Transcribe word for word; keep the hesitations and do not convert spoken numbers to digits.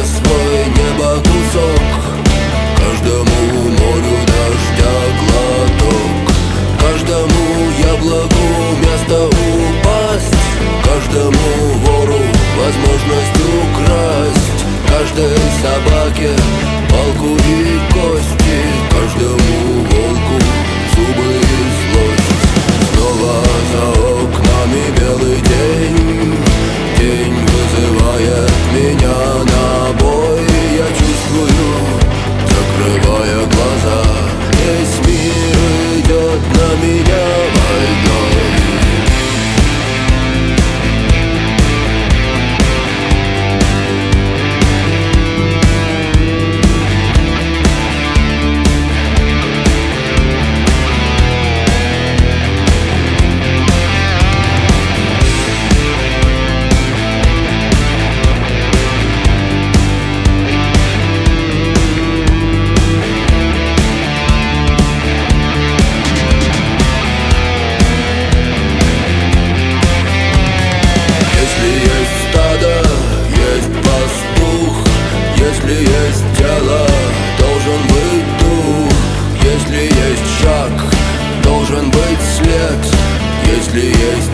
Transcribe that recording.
свой небо кусок, каждому морю дождя глоток, каждому яблоку место упасть, каждому вору возможность украсть, каждой собаке палку и кости, каждому волку зубы и злость. Снова за окнами белый день, день вызывает меня на бой. Я чувствую, закрывая глаза, весь мир идет на меня войной. Если есть тело, должен быть дух. Если есть шаг, должен быть след. Если есть